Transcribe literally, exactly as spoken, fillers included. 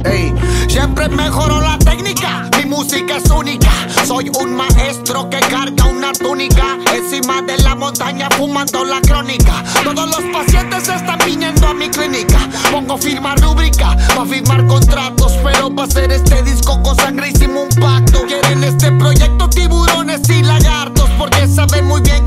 Ey, siempre mejoro la técnica, mi música es única. Soy un maestro que carga una túnica encima de la montaña fumando la crónica. Todos los pacientes están viniendo a mi clínica. Pongo firma rúbrica pa' firmar contratos, pero pa' hacer este disco con sangre hicimos un pacto. Quieren este proyecto tiburones y lagartos porque saben muy bien